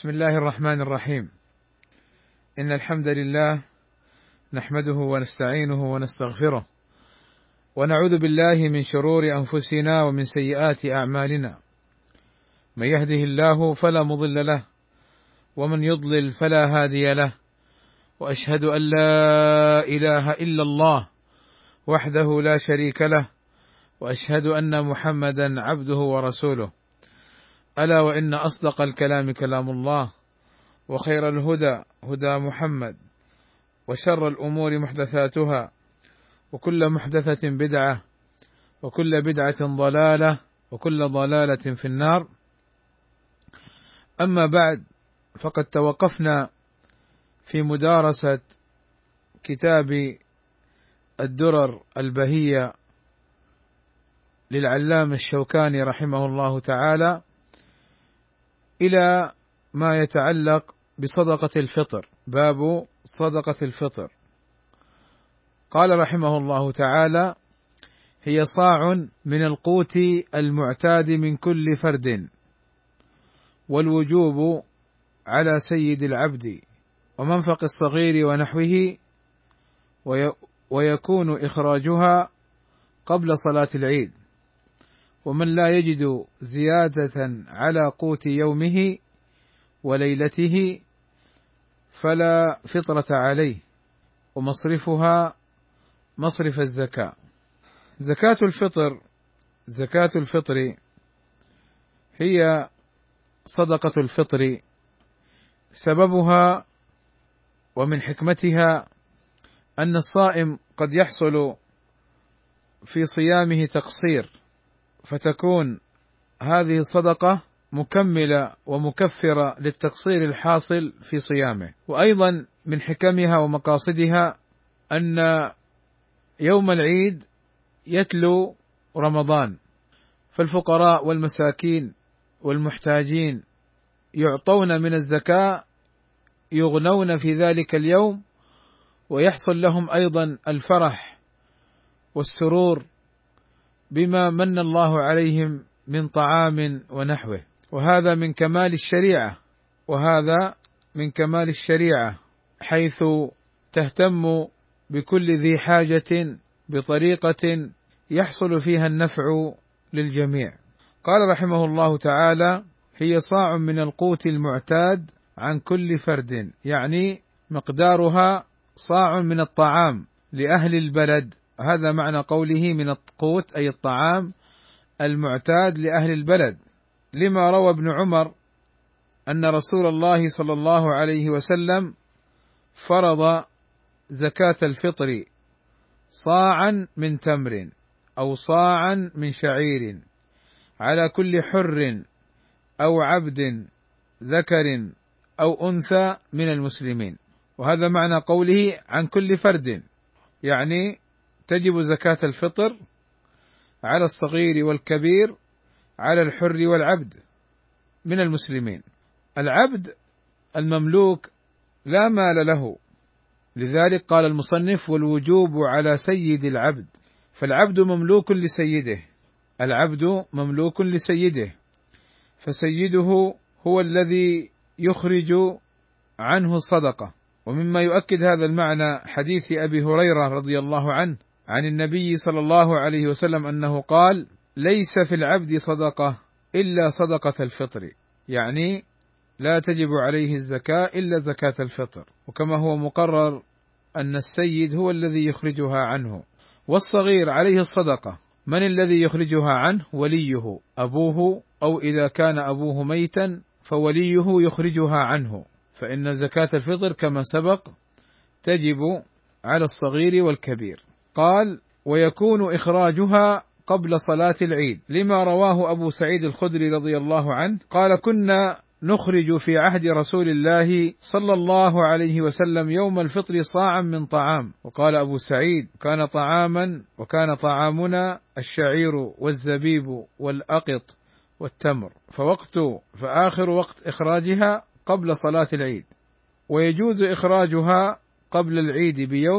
بسم الله الرحمن الرحيم. إن الحمد لله نحمده ونستعينه ونستغفره، ونعوذ بالله من شرور أنفسنا ومن سيئات أعمالنا. من يهده الله فلا مضل له، ومن يضلل فلا هادي له، وأشهد أن لا إله إلا الله وحده لا شريك له، وأشهد أن محمدا عبده ورسوله. ألا وإن أصدق الكلام كلام الله، وخير الهدى هدى محمد، وشر الأمور محدثاتها، وكل محدثة بدعة، وكل بدعة ضلالة، وكل ضلالة في النار. أما بعد، فقد توقفنا في مدارسة كتاب الدرر البهية للعلامة الشوكاني رحمه الله تعالى إلى ما يتعلق بصدقة الفطر، باب صدقة الفطر. قال رحمه الله تعالى: هي صاع من القوت المعتاد من كل فرد، والوجوب على سيد العبد ومنفق الصغير ونحوه، ويكون إخراجها قبل صلاة العيد. ومن لا يجد زيادة على قوت يومه وليلته فلا فطرة عليه، ومصرفها مصرف الزكاة. زكاة الفطر هي صدقة الفطر. سببها ومن حكمتها أن الصائم قد يحصل في صيامه تقصير، فتكون هذه الصدقة مكملة ومكفرة للتقصير الحاصل في صيامه. وأيضا من حكمها ومقاصدها أن يوم العيد يتلو رمضان، فالفقراء والمساكين والمحتاجين يعطون من الزكاة، يغنون في ذلك اليوم، ويحصل لهم أيضا الفرح والسرور بما من الله عليهم من طعام ونحوه. وهذا من كمال الشريعة، حيث تهتم بكل ذي حاجة بطريقة يحصل فيها النفع للجميع. قال رحمه الله تعالى: هي صاع من القوت المعتاد عن كل فرد، يعني مقدارها صاع من الطعام لأهل البلد. هذا معنى قوله من القوت، أي الطعام المعتاد لأهل البلد، لما روى ابن عمر أن رسول الله صلى الله عليه وسلم فرض زكاة الفطر صاعا من تمر أو صاعا من شعير على كل حر أو عبد ذكر أو أنثى من المسلمين. وهذا معنى قوله عن كل فرد، يعني تجب زكاة الفطر على الصغير والكبير، على الحر والعبد من المسلمين. العبد المملوك لا مال له، لذلك قال المصنف: والوجوب على سيد العبد. فالعبد مملوك لسيده، فسيده هو الذي يخرج عنه الصدقة. ومما يؤكد هذا المعنى حديث أبي هريرة رضي الله عنه عن النبي صلى الله عليه وسلم أنه قال: ليس في العبد صدقة إلا صدقة الفطر، يعني لا تجب عليه الزكاة إلا زكاة الفطر. وكما هو مقرر أن السيد هو الذي يخرجها عنه، والصغير عليه الصدقة. من الذي يخرجها عنه؟ وليه، أبوه، أو إذا كان أبوه ميتا فوليه يخرجها عنه. فإن زكاة الفطر كما سبق تجب على الصغير والكبير. قال: ويكون إخراجها قبل صلاة العيد، لما رواه أبو سعيد الخدري رضي الله عنه قال: كنا نخرج في عهد رسول الله صلى الله عليه وسلم يوم الفطر صاعا من طعام. وقال أبو سعيد: وكان طعامنا الشعير والزبيب والأقط والتمر، فآخر وقت إخراجها قبل صلاة العيد، ويجوز إخراجها قبل العيد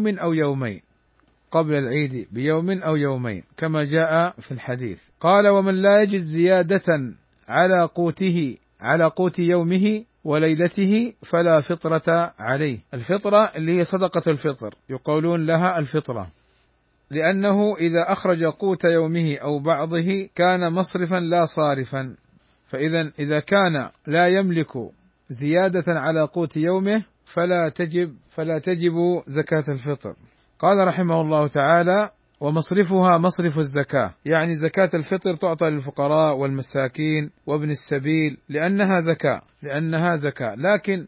بيوم أو يومين كما جاء في الحديث. قال: ومن لا يجد زيادة على قوت يومه وليلته فلا فطرة عليه. الفطرة اللي هي صدقة الفطر، يقولون لها الفطرة، لأنه إذا أخرج قوت يومه أو بعضه كان مصرفا لا صارفا، إذا كان لا يملك زيادة على قوت يومه فلا تجب زكاة الفطر. قال رحمه الله تعالى: ومصرفها مصرف الزكاة، يعني زكاة الفطر تعطى للفقراء والمساكين وابن السبيل لأنها زكاة، لكن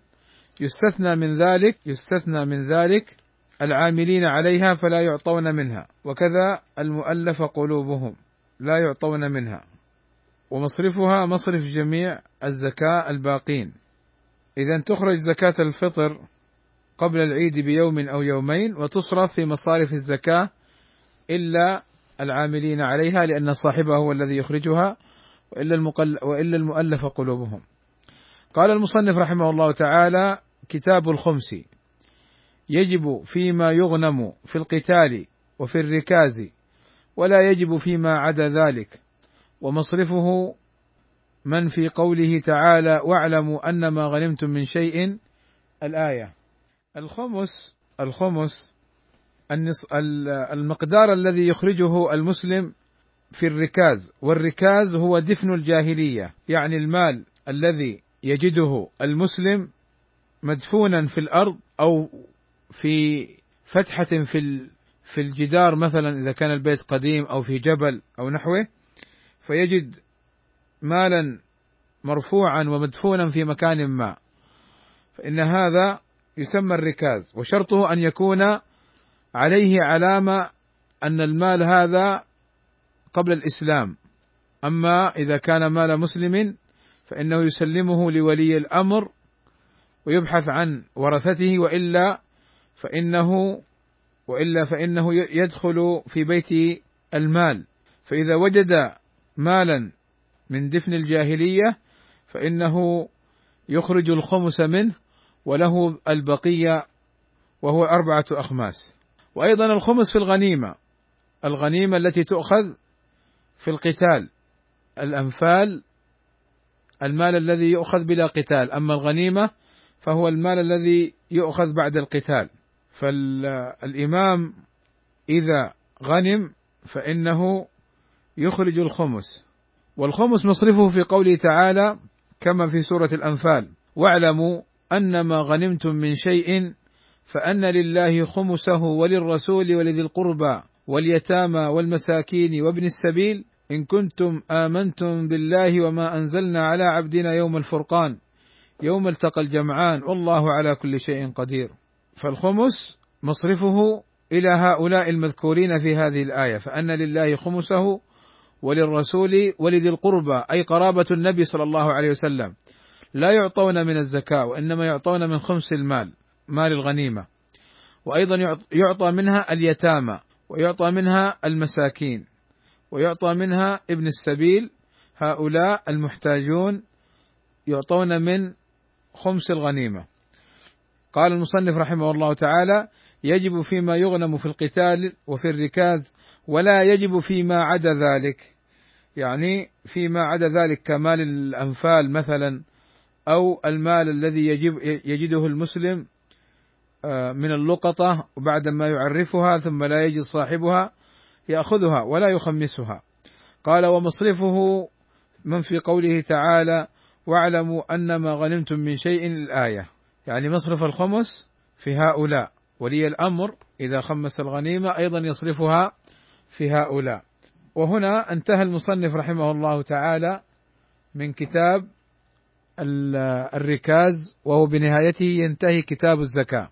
يستثنى من ذلك العاملين عليها فلا يعطون منها، وكذا المؤلف قلوبهم لا يعطون منها. ومصرفها مصرف جميع الزكاة الباقين. إذا تخرج زكاة الفطر قبل العيد بيوم أو يومين، وتصرف في مصارف الزكاة إلا العاملين عليها، لأن صاحبها هو الذي يخرجها، وإلا المؤلف قلوبهم. قال المصنف رحمه الله تعالى: كتاب الخمس يجب فيما يغنم في القتال وفي الركاز، ولا يجب فيما عدا ذلك. ومصرفه من في قوله تعالى: واعلموا أن ما غنمتم من شيء، الآية. الخمس المقدار الذي يخرجه المسلم في الركاز، والركاز هو دفن الجاهلية، يعني المال الذي يجده المسلم مدفونا في الأرض أو في فتحة في الجدار، مثلا إذا كان البيت قديم أو في جبل أو نحوه، فيجد مالا مرفوعا ومدفونا في مكان ما، فإن هذا يسمى الركاز، وشرطه أن يكون عليه علامة أن المال هذا قبل الإسلام. أما إذا كان مال مسلم فإنه يسلمه لولي الأمر ويبحث عن ورثته، وإلا فإنه يدخل في بيت المال. فإذا وجد مالا من دفن الجاهلية فإنه يخرج الخمس منه، وله البقية وهو 4 أخماس. وأيضا الخمس في الغنيمة التي تؤخذ في القتال، الأنفال المال الذي يؤخذ بلا قتال، أما الغنيمة فهو المال الذي يؤخذ بعد القتال. فالإمام إذا غنم فإنه يخرج الخمس، والخمس مصرفه في قوله تعالى كما في سورة الأنفال: واعلموا أن ما غنمتم من شيء فأن لله خمسه وللرسول ولذي القربى واليتامى والمساكين وابن السبيل إن كنتم آمنتم بالله وما أنزلنا على عبدنا يوم الفرقان يوم التقى الجمعان والله على كل شيء قدير. فالخمس مصرفه إلى هؤلاء المذكورين في هذه الآية: فأن لله خمسه وللرسول ولذي القربى، أي قرابة النبي صلى الله عليه وسلم، لا يعطون من الزكاة وإنما يعطون من خمس المال، مال الغنيمة. وأيضا يعطى منها اليتامى، ويعطى منها المساكين، ويعطى منها ابن السبيل، هؤلاء المحتاجون يعطون من خمس الغنيمة. قال المصنف رحمه الله تعالى: يجب فيما يغنم في القتال وفي الركاز، ولا يجب فيما عدا ذلك، يعني فيما عدا ذلك كمال الأنفال مثلا، أو المال الذي يجده المسلم من اللقطة وبعد ما يعرفها ثم لا يجد صاحبها يأخذها ولا يخمسها. قال: ومصرفه من في قوله تعالى: واعلموا أن ما غنمتم من شيء، الآية، يعني مصرف الخمس في هؤلاء، ولي الأمر إذا خمس الغنيمة أيضا يصرفها في هؤلاء. وهنا انتهى المصنف رحمه الله تعالى من كتاب الركاز، وهو بنهايته ينتهي كتاب الزكاة.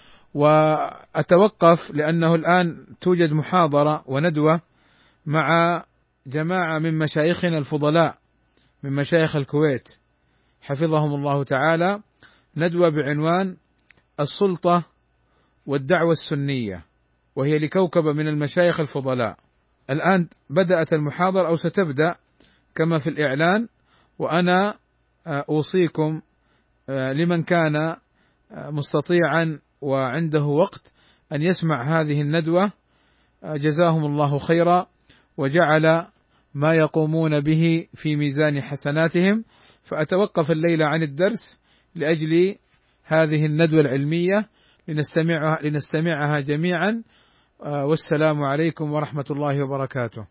وأتوقف لأنه الآن توجد محاضرة وندوة مع جماعة من مشايخنا الفضلاء من مشايخ الكويت حفظهم الله تعالى، ندوة بعنوان السلطة والدعوة السنية، وهي لكوكبة من المشايخ الفضلاء. الآن بدأت المحاضرة أو ستبدأ كما في الإعلان، وأنا أوصيكم لمن كان مستطيعا وعنده وقت أن يسمع هذه الندوة، جزاهم الله خيرا وجعل ما يقومون به في ميزان حسناتهم. فأتوقف الليلة عن الدرس لأجل هذه الندوة العلمية لنستمعها جميعا. والسلام عليكم ورحمة الله وبركاته.